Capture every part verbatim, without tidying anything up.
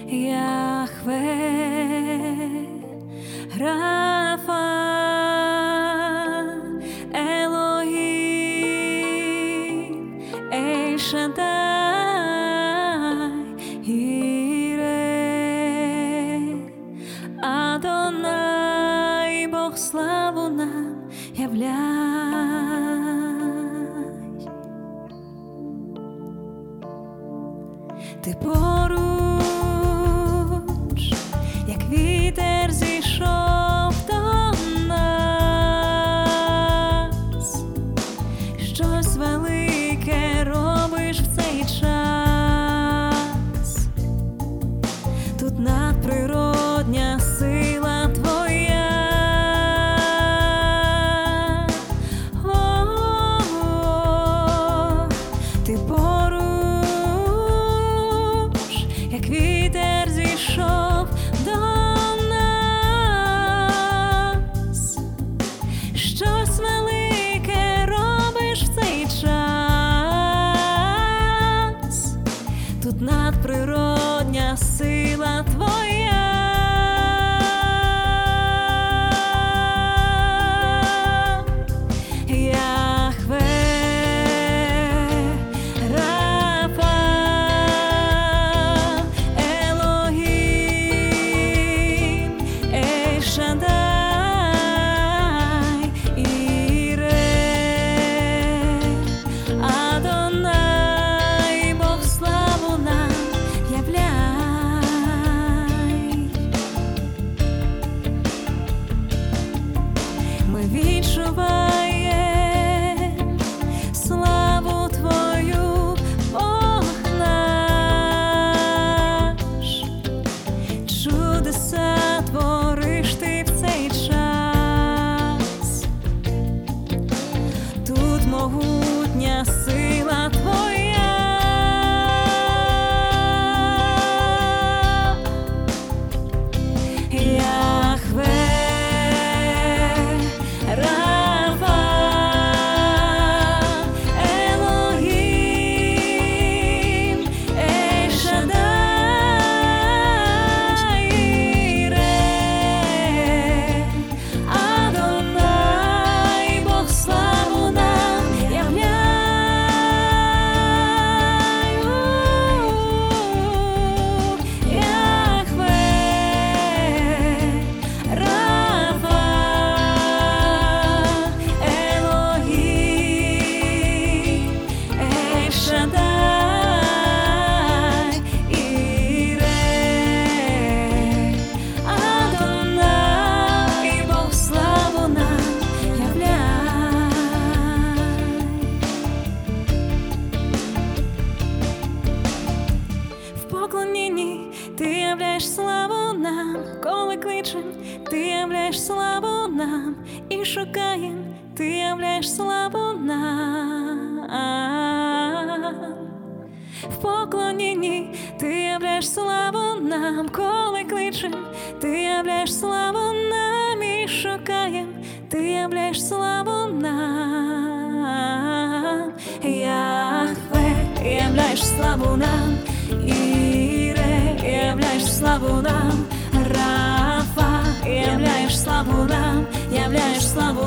Яхве, Рафа, Елогім, Ель-Шаддай, Іре, Адонай, Бог славу нам являй. Ти поруч, як вітер зійшов до нас, щось велике робиш в цей час, тут надприродня сила твоя. О-о-о, ти поруч, як вітер зійшов до нас, щось велике робиш в цей час, тут надприродня сила твоя. Ми відчуваємо славу твою, Бог наш, чудеса твориш ти в цей час, тут могутня сила твоя. Ти являєш славу нам, коли кличем, ти являєш славу нам і шукаєм, ти являєш славу нам. В поклонінні ти являєш славу нам, коли кличем, ти являєш славу нам і шукаєм, ти являєш славу нам. Яхве, являєш славу нам, являєш славу нам, Рафа, являєш славу нам, являєш славу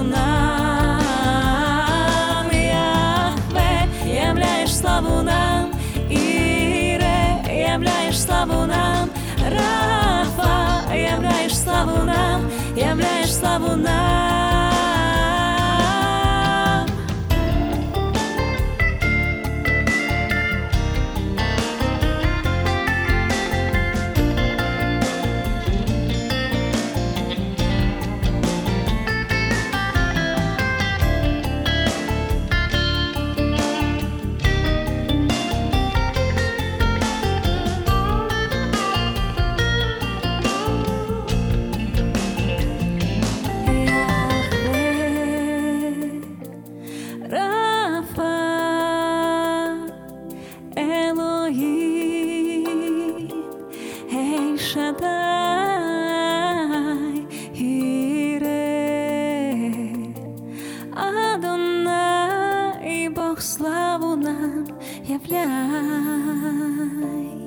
нам, Яхве, являєш славу нам, Іре, являєш славу нам, Рафа, являєш славу нам, являєш славу нам. Шадай, Іре, Адонай, Бог славу нам являй.